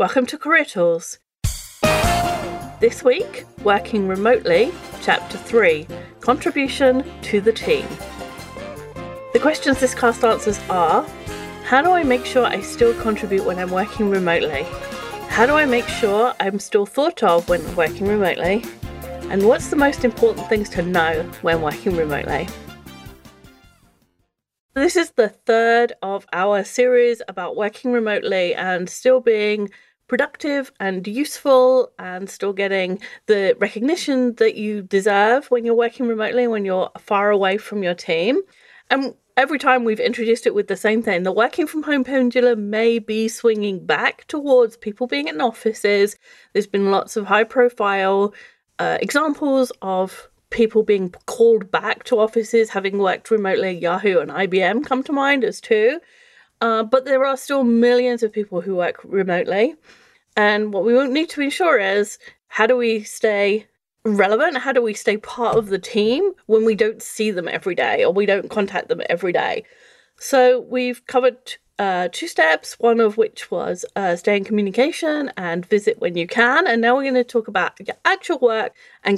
Welcome to Career Tools. This week, Working Remotely, Chapter 3, Contribution to the Team. The questions this cast answers are: how do I make sure I still contribute when I'm working remotely? How do I make sure I'm still thought of when working remotely? And what's the most important things to know when working remotely? This is the third of our series about working remotely and still being productive and useful and still getting the recognition that you deserve when you're working remotely, when you're far away from your team. And every time we've introduced it with the same thing, the working from home pendulum may be swinging back towards people being in offices. There's been lots of high profile examples of people being called back to offices, having worked remotely. Yahoo and IBM come to mind as two. But there are still millions of people who work remotely. And what we need to ensure is, how do we stay relevant? How do we stay part of the team when we don't see them every day or we don't contact them every day? So we've covered two steps, one of which was stay in communication and visit when you can. And now we're going to talk about your actual work and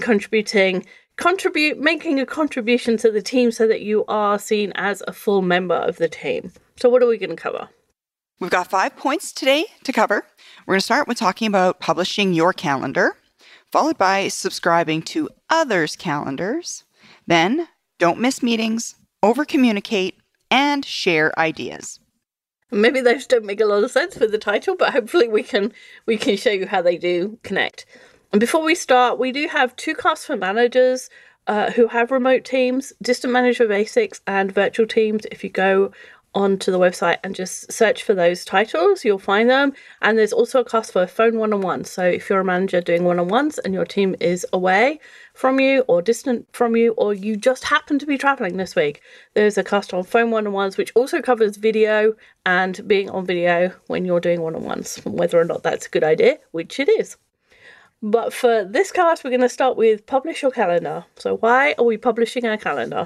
making a contribution to the team so that you are seen as a full member of the team. So what are we going to cover? We've got 5 points today to cover. We're going to start with talking about publishing your calendar, followed by subscribing to others' calendars. Then, don't miss meetings, over-communicate, and share ideas. Maybe those don't make a lot of sense for the title, but hopefully we can show you how they do connect. And before we start, we do have two casts for managers who have remote teams, Distant Manager Basics and Virtual Teams. If you go onto the website and just search for those titles, you'll find them. And there's also a cast for phone one-on-one. So if you're a manager doing one-on-ones and your team is away from you or distant from you, or you just happen to be traveling this week, there's a cast on phone one-on-ones, which also covers video and being on video when you're doing one-on-ones, whether or not that's a good idea, which it is. But for this cast, we're going to start with publish your calendar. So why are we publishing our calendar?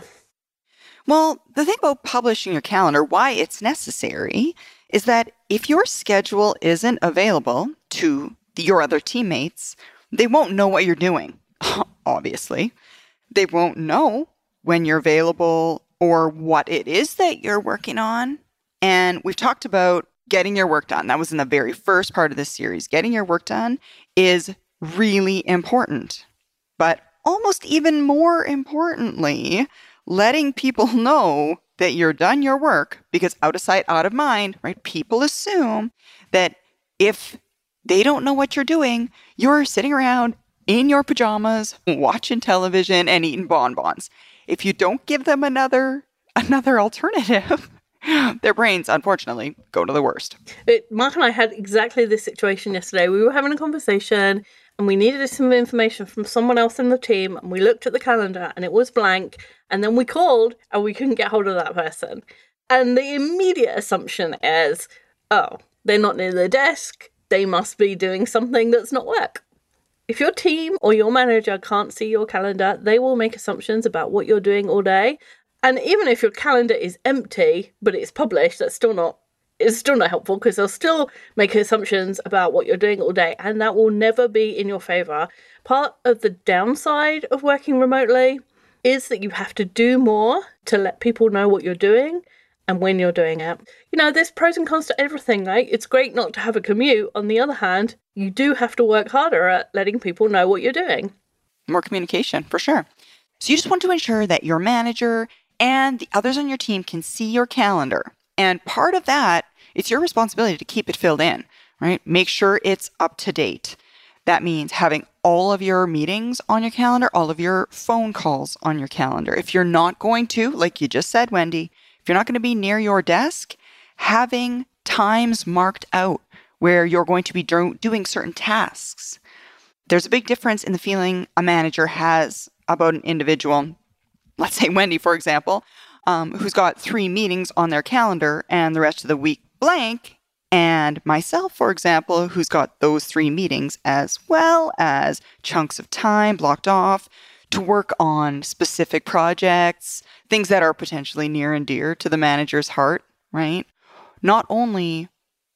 Well, the thing about publishing your calendar, why it's necessary, is that if your schedule isn't available to your other teammates, they won't know what you're doing, obviously. They won't know when you're available or what it is that you're working on. And we've talked about getting your work done. That was in the very first part of this series. Getting your work done is really important. But almost even more importantly, letting people know that you're done your work, because out of sight, out of mind, right? People assume that if they don't know what you're doing, you're sitting around in your pajamas, watching television and eating bonbons. If you don't give them another alternative, their brains, unfortunately, go to the worst. Mark and I had exactly this situation yesterday. We were having a conversation and we needed some information from someone else in the team, and we looked at the calendar and it was blank, and then we called and we couldn't get hold of that person. And the immediate assumption is, oh, they're not near their desk, they must be doing something that's not work. If your team or your manager can't see your calendar, they will make assumptions about what you're doing all day. And even if your calendar is empty, but it's published, it's still not helpful, because they'll still make assumptions about what you're doing all day, and that will never be in your favor. Part of the downside of working remotely is that you have to do more to let people know what you're doing and when you're doing it. You know, there's pros and cons to everything, right? It's great not to have a commute. On the other hand, you do have to work harder at letting people know what you're doing. More communication, for sure. So you just want to ensure that your manager and the others on your team can see your calendar. And part of that, it's your responsibility to keep it filled in, right? Make sure it's up to date. That means having all of your meetings on your calendar, all of your phone calls on your calendar. If you're not going to, like you just said, Wendy, if you're not going to be near your desk, having times marked out where you're going to be doing certain tasks. There's a big difference in the feeling a manager has about an individual. Let's say Wendy, for example, who's got 3 meetings on their calendar and the rest of the week blank, and myself, for example, who's got those 3 meetings as well as chunks of time blocked off to work on specific projects, things that are potentially near and dear to the manager's heart, right? Not only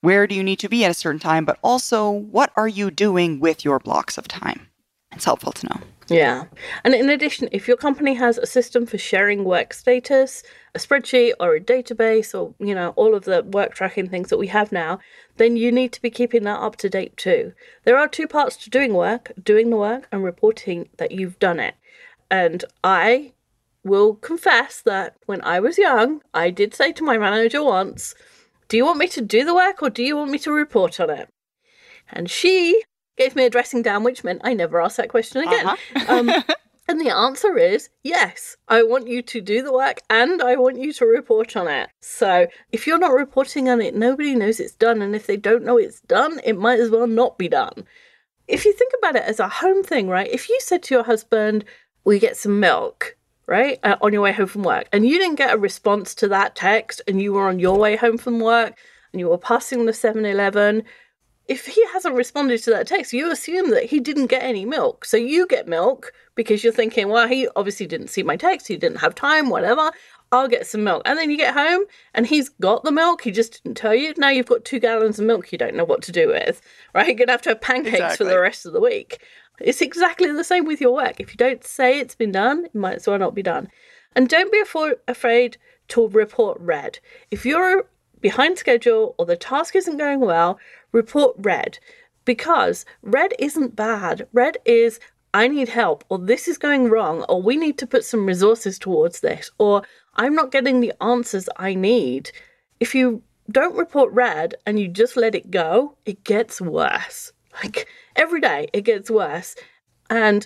where do you need to be at a certain time, but also what are you doing with your blocks of time? It's helpful to know. Yeah. And in addition, if your company has a system for sharing work status, a spreadsheet or a database or, all of the work tracking things that we have now, then you need to be keeping that up to date too. There are two parts to doing the work and reporting that you've done it. And I will confess that when I was young, I did say to my manager once, do you want me to do the work or do you want me to report on it? And she gave me a dressing down, which meant I never asked that question again. And the answer is yes, I want you to do the work and I want you to report on it. So if you're not reporting on it, nobody knows it's done. And if they don't know it's done, it might as well not be done. If you think about it as a home thing, right? If you said to your husband, we get some milk, right, on your way home from work, and you didn't get a response to that text and you were on your way home from work and you were passing the 7-Eleven, if he hasn't responded to that text, you assume that he didn't get any milk. So you get milk because you're thinking, well, he obviously didn't see my text. He didn't have time, whatever. I'll get some milk. And then you get home and he's got the milk. He just didn't tell you. Now you've got 2 gallons of milk you don't know what to do with, right? You're going to have pancakes for the rest of the week. It's exactly the same with your work. If you don't say it's been done, it might as well not be done. And don't be afraid to report red. If you're behind schedule or the task isn't going well, report red, because red isn't bad. Red is, I need help, or this is going wrong, or we need to put some resources towards this, or I'm not getting the answers I need. If you don't report red and you just let it go, it gets worse. Like every day it gets worse. And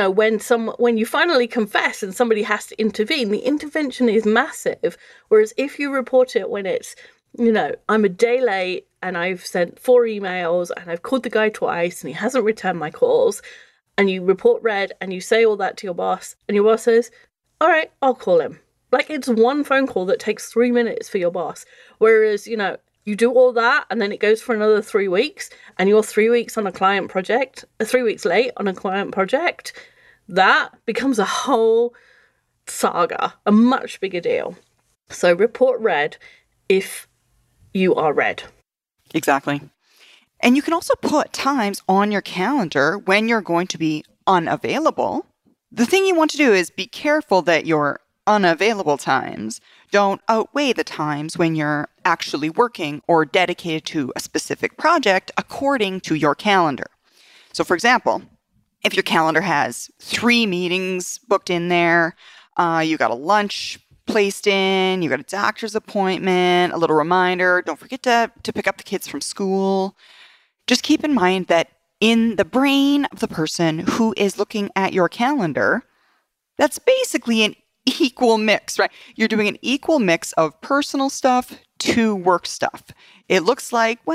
when you finally confess and somebody has to intervene, the intervention is massive. Whereas if you report it when it's, I'm a day late and I've sent 4 emails and I've called the guy twice and he hasn't returned my calls, and you report red and you say all that to your boss and your boss says, all right, I'll call him. Like it's one phone call that takes 3 minutes for your boss. Whereas, you do all that and then it goes for another 3 weeks and you're 3 weeks on a client project, 3 weeks late on a client project, that becomes a whole saga, a much bigger deal. So report red if you are red. Exactly. And you can also put times on your calendar when you're going to be unavailable. The thing you want to do is be careful that your unavailable times don't outweigh the times when you're actually working or dedicated to a specific project according to your calendar. So for example, if your calendar has 3 meetings booked in there, you got a lunch placed in, you got a doctor's appointment, a little reminder, don't forget to pick up the kids from school. Just keep in mind that in the brain of the person who is looking at your calendar, that's basically an equal mix, right? You're doing an equal mix of personal stuff to work stuff. It looks like,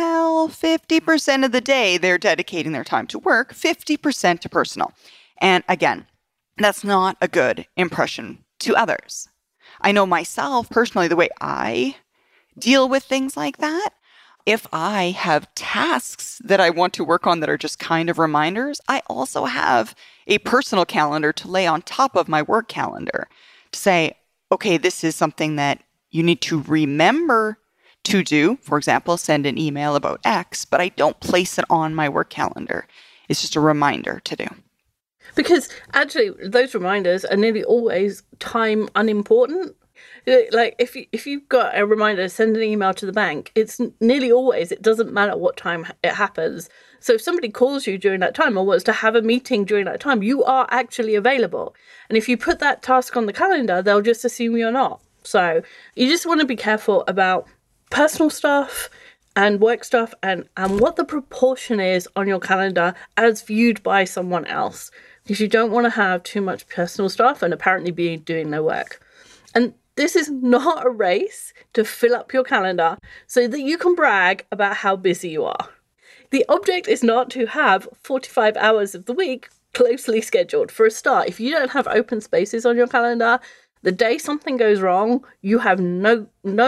50% of the day they're dedicating their time to work, 50% to personal. And again, that's not a good impression to others. I know myself personally, the way I deal with things like that, if I have tasks that I want to work on that are just kind of reminders, I also have a personal calendar to lay on top of my work calendar to say, okay, this is something that you need to remember to do. For example, send an email about X, but I don't place it on my work calendar. It's just a reminder to do. Because actually, those reminders are nearly always time unimportant. Like if you've got a reminder to send an email to the bank, it's nearly always, it doesn't matter what time it happens. So if somebody calls you during that time or wants to have a meeting during that time, you are actually available. And if you put that task on the calendar, they'll just assume you're not. So you just want to be careful about personal stuff and work stuff and what the proportion is on your calendar as viewed by someone else. Because you don't want to have too much personal stuff and apparently be doing no work. And this is not a race to fill up your calendar so that you can brag about how busy you are. The object is not to have 45 hours of the week closely scheduled. For a start, if you don't have open spaces on your calendar, the day something goes wrong, you have no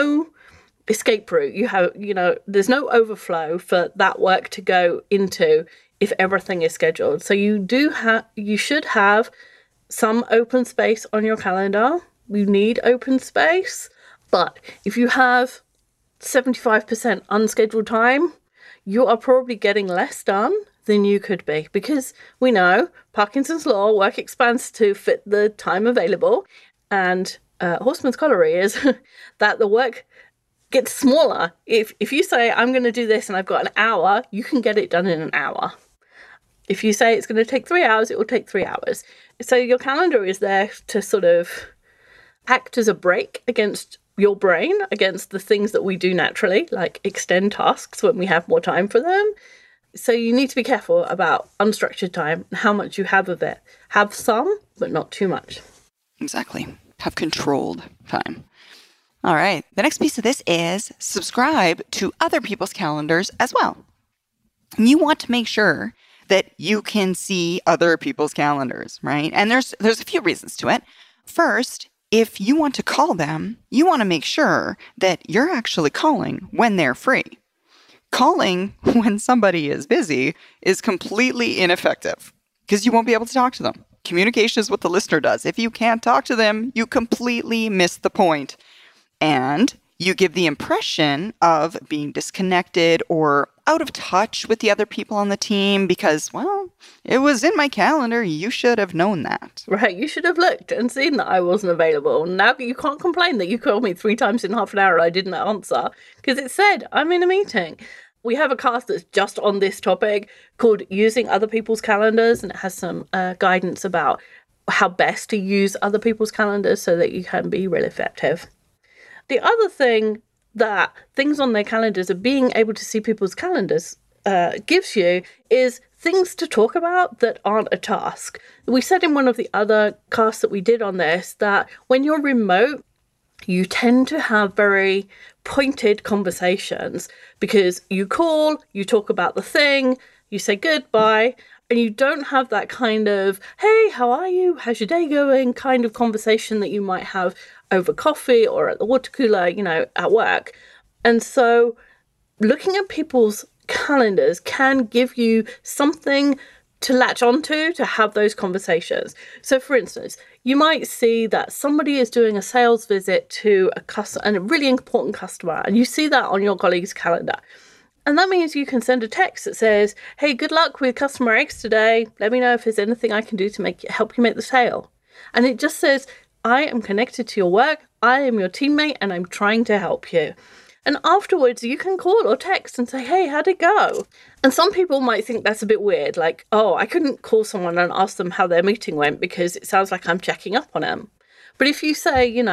escape route. You have, there's no overflow for that work to go into if everything is scheduled. So you should have some open space on your calendar. You need open space. But if you have 75% unscheduled time, you are probably getting less done than you could be, because we know Parkinson's law, work expands to fit the time available, and Horstman's corollary is that the work gets smaller. If you say, I'm going to do this and I've got an hour, you can get it done in an hour. If you say it's going to take 3 hours, it will take 3 hours. So your calendar is there to sort of act as a brake against your brain, against the things that we do naturally, like extend tasks when we have more time for them. So you need to be careful about unstructured time and how much you have of it. Have some, but not too much. Exactly. Have controlled time. All right. The next piece of this is subscribe to other people's calendars as well. You want to make sure that you can see other people's calendars, right? And there's a few reasons to it. First, if you want to call them, you want to make sure that you're actually calling when they're free. Calling when somebody is busy is completely ineffective because you won't be able to talk to them. Communication is what the listener does. If you can't talk to them, you completely miss the point. And you give the impression of being disconnected or out of touch with the other people on the team because, well, it was in my calendar. You should have known that. Right. You should have looked and seen that I wasn't available. Now you can't complain that you called me 3 times in half an hour and I didn't answer because it said I'm in a meeting. We have a cast that's just on this topic called Using Other People's Calendars, and it has some guidance about how best to use other people's calendars so that you can be really effective. The other thing that things on their calendars of being able to see people's calendars gives you is things to talk about that aren't a task. We said in one of the other casts that we did on this that when you're remote, you tend to have very pointed conversations because you call, you talk about the thing, you say goodbye, and you don't have that kind of, hey, how are you? How's your day going? Kind of conversation that you might have over coffee or at the water cooler, at work. And so looking at people's calendars can give you something to latch onto to have those conversations. So for instance, you might see that somebody is doing a sales visit to a customer and a really important customer, and you see that on your colleague's calendar. And that means you can send a text that says, hey, good luck with customer X today. Let me know if there's anything I can do to help you make the sale. And it just says, I am connected to your work. I am your teammate and I'm trying to help you. And afterwards, you can call or text and say, hey, how'd it go? And some people might think that's a bit weird. Like, oh, I couldn't call someone and ask them how their meeting went because it sounds like I'm checking up on them. But if you say,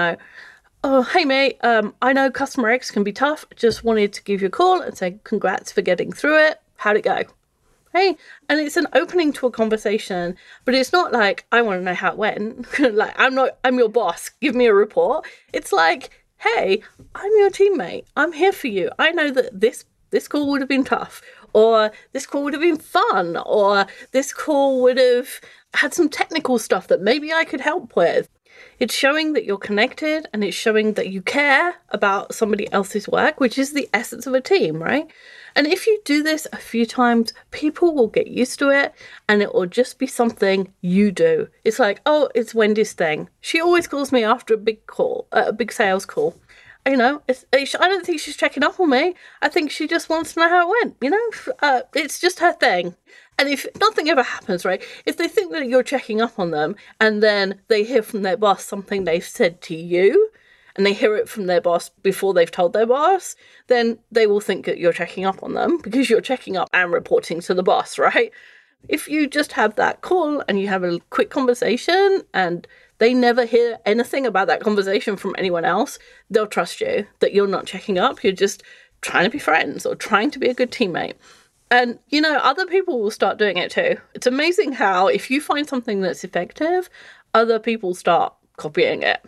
oh, hey, mate, I know customer X can be tough. Just wanted to give you a call and say congrats for getting through it. How'd it go? Hey, and it's an opening to a conversation, but it's not like, I want to know how it went. Like, I'm your boss. Give me a report. It's like, hey, I'm your teammate. I'm here for you. I know that this call would have been tough, or this call would have been fun, or this call would have had some technical stuff that maybe I could help with. It's showing that you're connected and it's showing that you care about somebody else's work, which is the essence of a team, right? And if you do this a few times, people will get used to it and it will just be something you do. It's like, oh, it's Wendy's thing. She always calls me after a big call, a big sales call. I don't think she's checking up on me. I think she just wants to know how it went, it's just her thing. And if nothing ever happens, right, if they think that you're checking up on them and then they hear from their boss something they've said to you and they hear it from their boss before they've told their boss, then they will think that you're checking up on them because you're checking up and reporting to the boss, right? If you just have that call and you have a quick conversation and they never hear anything about that conversation from anyone else, they'll trust you that you're not checking up. You're just trying to be friends or trying to be a good teammate. And, other people will start doing it too. It's amazing how if you find something that's effective, other people start copying it.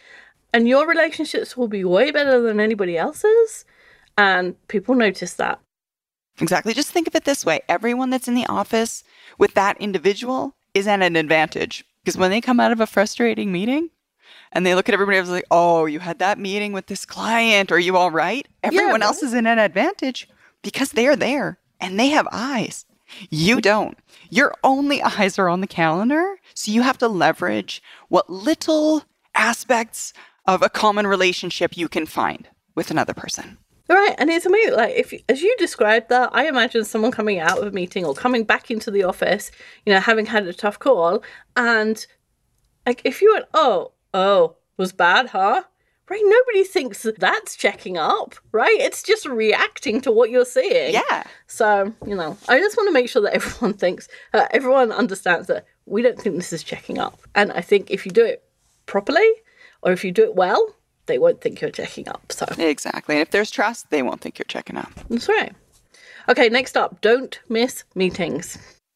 And your relationships will be way better than anybody else's. And people notice that. Exactly. Just think of it this way. Everyone that's in the office with that individual is at an advantage. Because when they come out of a frustrating meeting and they look at everybody else like, oh, you had that meeting with this client. Are you all right? Everyone else is in an advantage because they're there and they have eyes. You don't. Your only eyes are on the calendar. So you have to leverage what little aspects of a common relationship you can find with another person. Right, and it's amazing. Like, if as you described that, I imagine someone coming out of a meeting or coming back into the office, having had a tough call, and like if you went, oh, was bad, huh? Right, nobody thinks that's checking up, right? It's just reacting to what you're seeing. Yeah. So, I just want to make sure that everyone understands that we don't think this is checking up. And I think if you do it properly, or if you do it well, they won't think you're checking up. So Exactly. And if there's trust, they won't think you're checking up. that's right. Okay, next up, don't miss meetings.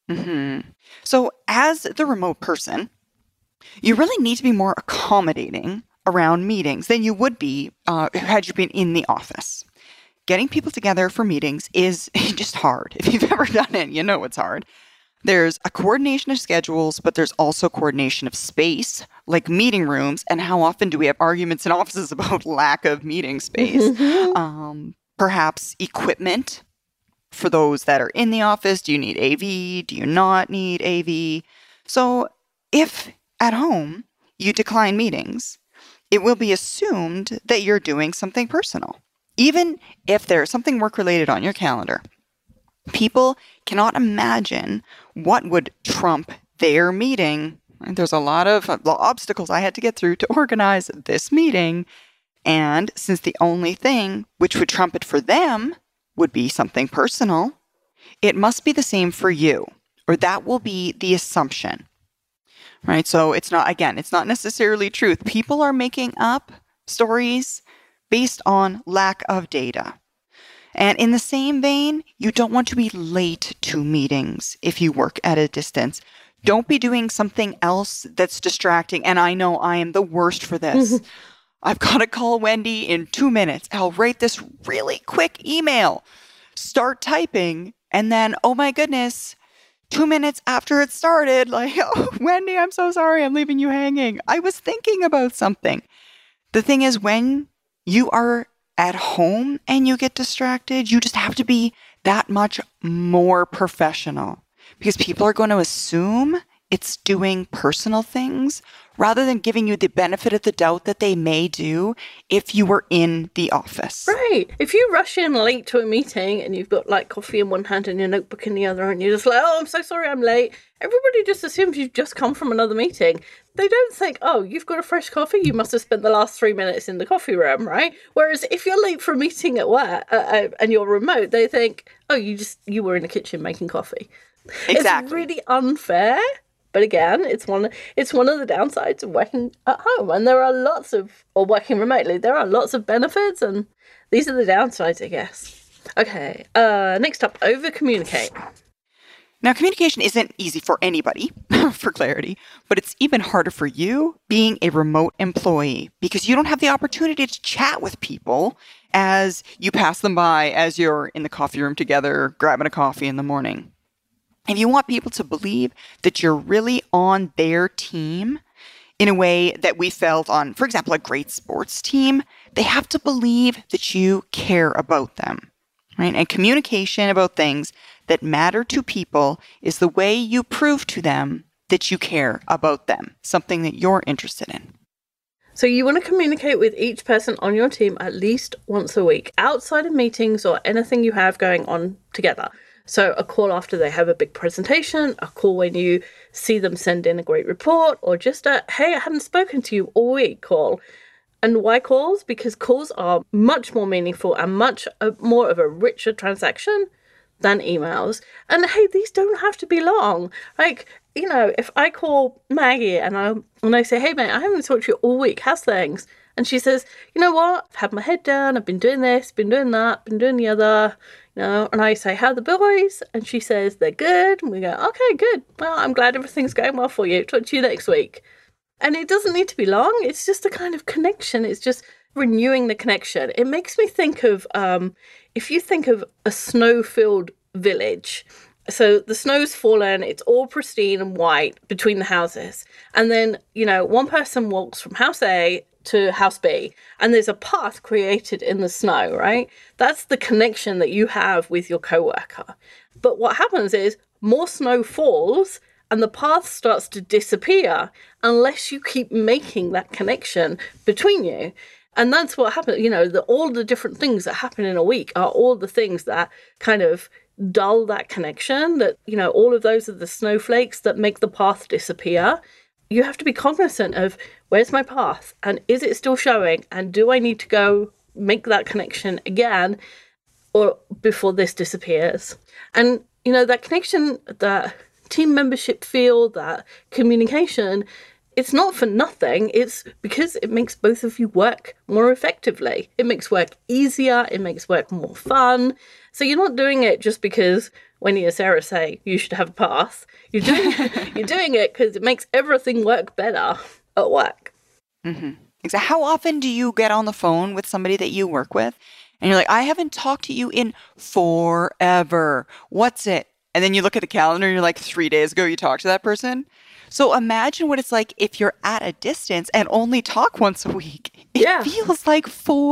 So as the remote person, you really need to be more accommodating around meetings than you would be had you been in the office. Getting people together for meetings is just hard. If you've ever done it, you know it's hard. There's a coordination of schedules, but there's also coordination of space, like meeting rooms. And how often do we have arguments in offices about lack of meeting space? Perhaps equipment for those that are in the office. Do you need AV? Do you not need AV? So if at home you decline meetings, it will be assumed that you're doing something personal, even if there's something work-related on your calendar. People cannot imagine what would trump their meeting. There's a lot of obstacles I had to get through to organize this meeting. And since the only thing which would trump it for them would be something personal, it must be the same for you, or that will be the assumption. Right? So it's not necessarily truth. People are making up stories based on lack of data. And in the same vein, you don't want to be late to meetings if you work at a distance. Don't be doing something else that's distracting. And I know I am the worst for this. I've got to call Wendy in 2 minutes. I'll write this really quick email, start typing, and then, oh my goodness, 2 minutes after it started, like, oh, Wendy, I'm so sorry, I'm leaving you hanging. I was thinking about something. The thing is, when you are at home and you get distracted, you just have to be that much more professional because people are going to assume it's doing personal things rather than giving you the benefit of the doubt that they may do if you were in the office. Right. If you rush in late to a meeting and you've got like coffee in one hand and your notebook in the other and you're just like, oh, I'm so sorry I'm late. Everybody just assumes you've just come from another meeting. They don't think, oh, you've got a fresh coffee. You must have spent the last 3 minutes in the coffee room, right? Whereas if you're late for a meeting at work and you're remote, they think, oh, you were in the kitchen making coffee. Exactly. It's really unfair. But again, it's one of the downsides of working at home. And or working remotely, there are lots of benefits, and these are the downsides, I guess. Okay, next up, over-communicate. Now, communication isn't easy for anybody, for clarity, but it's even harder for you being a remote employee because you don't have the opportunity to chat with people as you pass them by as you're in the coffee room together, grabbing a coffee in the morning. If you want people to believe that you're really on their team in a way that we felt on, for example, a great sports team, they have to believe that you care about them, right? And communication about things that matter to people is the way you prove to them that you care about them, something that you're interested in. So you want to communicate with each person on your team at least once a week, outside of meetings or anything you have going on together. So a call after they have a big presentation, a call when you see them send in a great report, or just a, hey, I hadn't spoken to you all week call. And why calls? Because calls are much more meaningful and much more of a richer transaction than emails. And hey, these don't have to be long. Like, if I call Maggie and I say, hey, mate, I haven't talked to you all week. How's things? And she says, you know what? I've had my head down. I've been doing this, been doing that, been doing the other. And I say, how are the boys? And she says, they're good. And we go, okay, good. Well, I'm glad everything's going well for you. Talk to you next week. And it doesn't need to be long. It's just a kind of connection. It's just renewing the connection. It makes me think of, if you think of a snow-filled village. So the snow's fallen, it's all pristine and white between the houses. And then, one person walks from house A to house B, and there's a path created in the snow, right? That's the connection that you have with your coworker. But what happens is more snow falls and the path starts to disappear unless you keep making that connection between you. And that's what happens. All the different things that happen in a week are all the things that kind of dull that connection, that, all of those are the snowflakes that make the path disappear. You have to be cognizant of, where's my path? And is it still showing? And do I need to go make that connection again, or before this disappears? And, that connection, that team membership feel, that communication, it's not for nothing. It's because it makes both of you work more effectively. It makes work easier. It makes work more fun. So you're not doing it just because Wendy and Sarah say you should have a path. You're doing it because it makes everything work better at work. Mm-hmm. Exactly. How often do you get on the phone with somebody that you work with and you're like, I haven't talked to you in forever. What's it? And then you look at the calendar and you're like, 3 days ago you talked to that person. So imagine what it's like if you're at a distance and only talk once a week. It feels like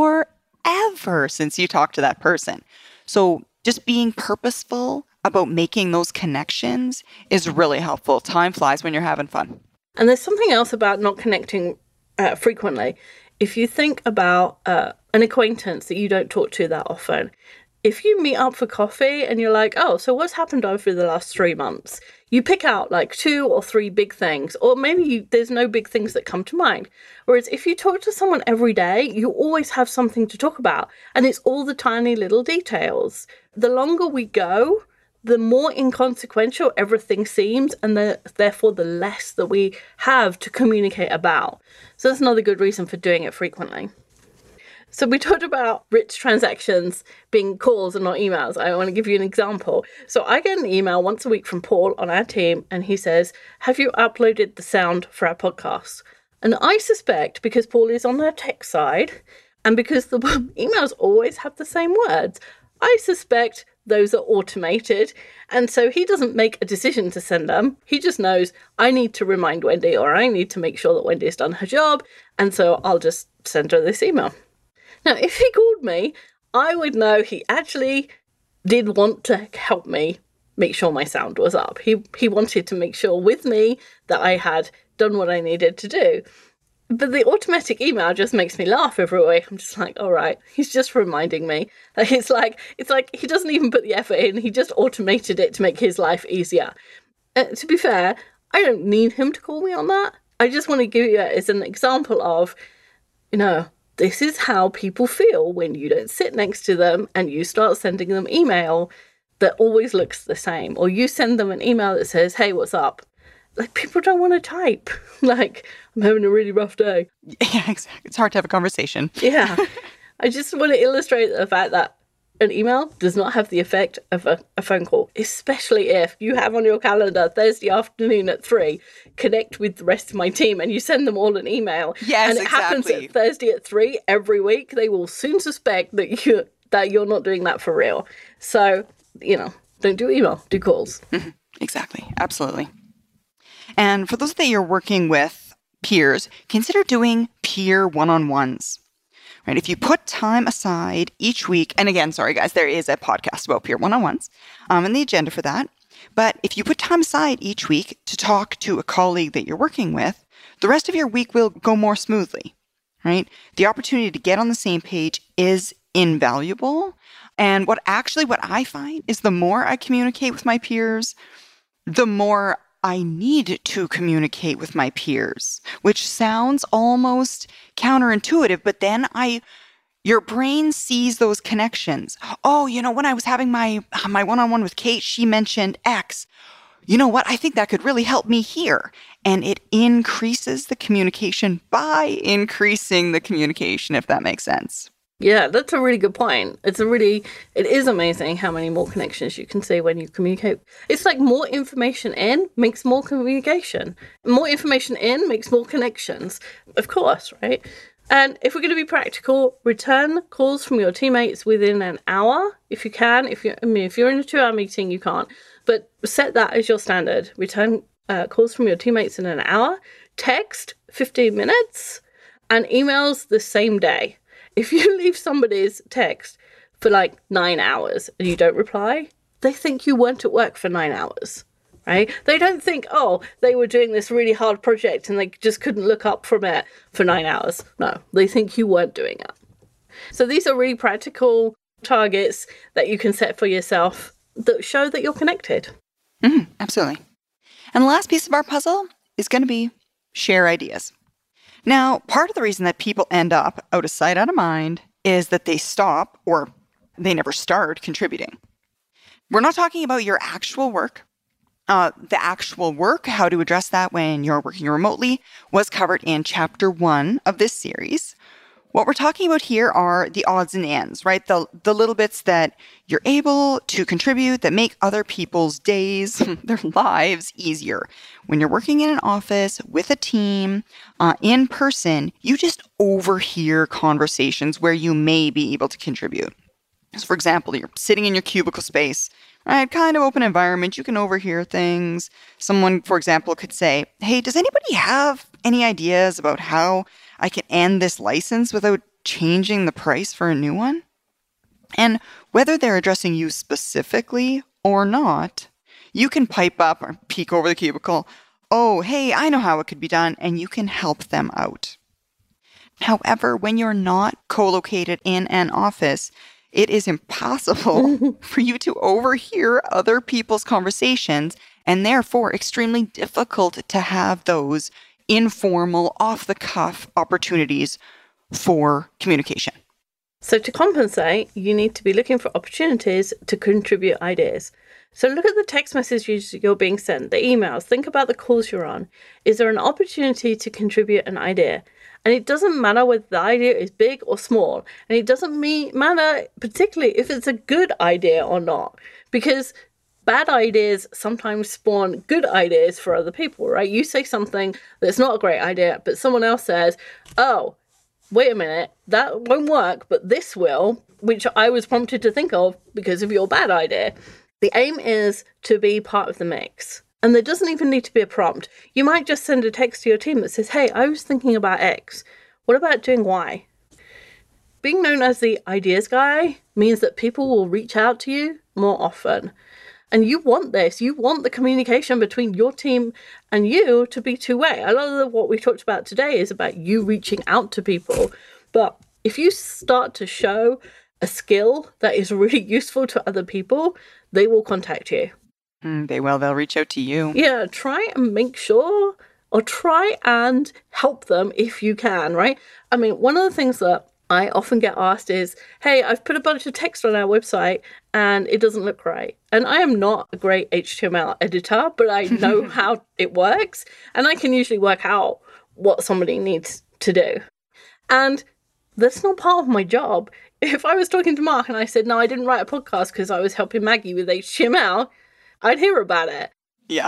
forever since you talked to that person. So just being purposeful about making those connections is really helpful. Time flies when you're having fun. And there's something else about not connecting frequently. If you think about an acquaintance that you don't talk to that often, if you meet up for coffee and you're like, oh, so what's happened over the last 3 months? You pick out like 2 or 3 big things, or maybe there's no big things that come to mind. Whereas if you talk to someone every day, you always have something to talk about. And it's all the tiny little details. The longer we go, the more inconsequential everything seems, and therefore the less that we have to communicate about. So that's another good reason for doing it frequently. So we talked about rich transactions being calls and not emails. I want to give you an example. So I get an email once a week from Paul on our team, and he says, have you uploaded the sound for our podcast? And I suspect, because Paul is on our tech side, and because the emails always have the same words, I suspect those are automated. And so he doesn't make a decision to send them. He just knows, I need to remind Wendy, or I need to make sure that Wendy has done her job. And so I'll just send her this email. Now, if he called me, I would know he actually did want to help me make sure my sound was up. He wanted to make sure with me that I had done what I needed to do. But the automatic email just makes me laugh every week. I'm just like, all right, he's just reminding me. It's like he doesn't even put the effort in. He just automated it to make his life easier. To be fair, I don't need him to call me on that. I just want to give you it as an example of, this is how people feel when you don't sit next to them and you start sending them email that always looks the same. Or you send them an email that says, hey, what's up? Like, people don't want to type. Like, I'm having a really rough day. Yeah, exactly. It's hard to have a conversation. Yeah. I just want to illustrate the fact that an email does not have the effect of a phone call, especially if you have on your calendar Thursday afternoon at 3, connect with the rest of my team, and you send them all an email. Yes, and it happens at Thursday at 3 every week. They will soon suspect that you're not doing that for real. So, don't do email, do calls. Mm-hmm. Exactly. Absolutely. And for those that you're working with peers, consider doing peer one-on-ones. Right? If you put time aside each week, and again, sorry guys, there is a podcast about peer one-on-ones and the agenda for that. But if you put time aside each week to talk to a colleague that you're working with, the rest of your week will go more smoothly, right? The opportunity to get on the same page is invaluable. And what I find is the more I communicate with my peers, the more I need to communicate with my peers, which sounds almost counterintuitive, but then your brain sees those connections. Oh, when I was having my one-on-one with Kate, she mentioned X. You know what? I think that could really help me here. And it increases the communication by increasing the communication, if that makes sense. Yeah, that's a really good point. It is amazing how many more connections you can see when you communicate. It's like more information in makes more communication. More information in makes more connections. Of course, right? And if we're going to be practical, return calls from your teammates within an hour, if you can. If you're in a 2-hour meeting, you can't. But set that as your standard. Return calls from your teammates in an hour. Text 15 minutes. And emails the same day. If you leave somebody's text for like 9 hours and you don't reply, they think you weren't at work for 9 hours. right? They don't think, oh, they were doing this really hard project and they just couldn't look up from it for 9 hours. No, they think you weren't doing it. So these are really practical targets that you can set for yourself that show that you're connected. Absolutely. And the last piece of our puzzle is going to be share ideas. Now, part of the reason that people end up out of sight, out of mind is that they stop or they never start contributing. We're not talking about your actual work. The actual work, how to address that when you're working remotely, was covered in Chapter 1 of this series. What we're talking about here are the odds and ends, right? The little bits that you're able to contribute that make other people's days, their lives easier. When you're working in an office with a team, in person, you just overhear conversations where you may be able to contribute. So for example, you're sitting in your cubicle space, right? Kind of open environment. You can overhear things. Someone, for example, could say, hey, does anybody have any ideas about how I can end this license without changing the price for a new one? And whether they're addressing you specifically or not, you can pipe up or peek over the cubicle. Oh, hey, I know how it could be done, and you can help them out. However, when you're not co-located in an office, it is impossible for you to overhear other people's conversations and therefore extremely difficult to have those informal, off-the-cuff opportunities for communication. So to compensate, you need to be looking for opportunities to contribute ideas. So look at the text messages you're being sent, the emails, think about the calls you're on. Is there an opportunity to contribute an idea? And it doesn't matter whether the idea is big or small. And it doesn't matter particularly if it's a good idea or not. Because bad ideas sometimes spawn good ideas for other people, right? You say something that's not a great idea, but someone else says, oh, wait a minute, that won't work, but this will, which I was prompted to think of because of your bad idea. The aim is to be part of the mix. And there doesn't even need to be a prompt. You might just send a text to your team that says, hey, I was thinking about X. What about doing Y? Being known as the ideas guy means that people will reach out to you more often. And you want this. You want the communication between your team and you to be two-way. A lot of what we talked about today is about you reaching out to people. But if you start to show a skill that is really useful to other people, they will contact you. They will. They'll reach out to you. Yeah, try and make sure, or try and help them if you can, right? I mean, one of the things that I often get asked is, hey, I've put a bunch of text on our website and it doesn't look right. And I am not a great HTML editor, but I know how it works. And I can usually work out what somebody needs to do. And that's not part of my job. If I was talking to Mark and I said, no, I didn't write a podcast because I was helping Maggie with HTML, I'd hear about it. Yeah.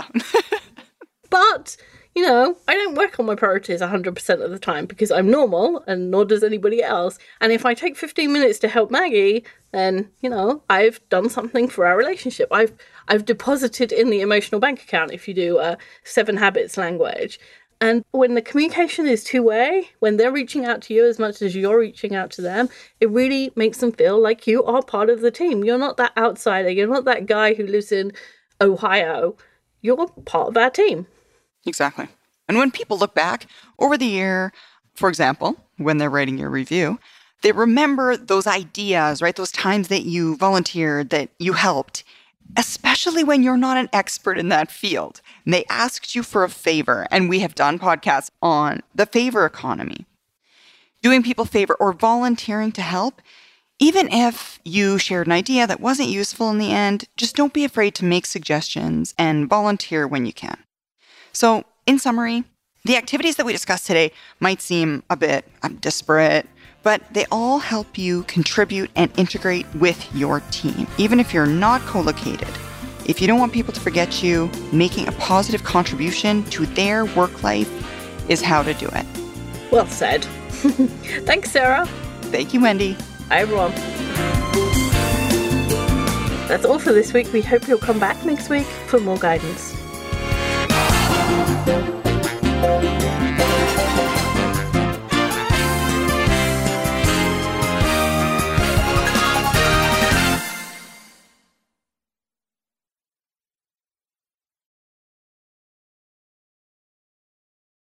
But, you know, I don't work on my priorities 100% of the time because I'm normal and nor does anybody else. And if I take 15 minutes to help Maggie, then, you know, I've done something for our relationship. I've deposited in the emotional bank account if you do a 7 Habits language. And when the communication is two-way, when they're reaching out to you as much as you're reaching out to them, it really makes them feel like you are part of the team. You're not that outsider. You're not that guy who lives in Ohio. You're part of our team. Exactly. And when people look back over the year, for example, when they're writing your review, they remember those ideas, right? Those times that you volunteered, that you helped, especially when you're not an expert in that field. And they asked you for a favor. And we have done podcasts on the favor economy. Doing people a favor or volunteering to help, even if you shared an idea that wasn't useful in the end, just don't be afraid to make suggestions and volunteer when you can. So, in summary, the activities that we discussed today might seem a bit disparate, but they all help you contribute and integrate with your team, even if you're not co-located. If you don't want people to forget you, making a positive contribution to their work life is how to do it. Well said. Thanks, Sarah. Thank you, Wendy. Hi, everyone. That's all for this week. We hope you'll come back next week for more guidance.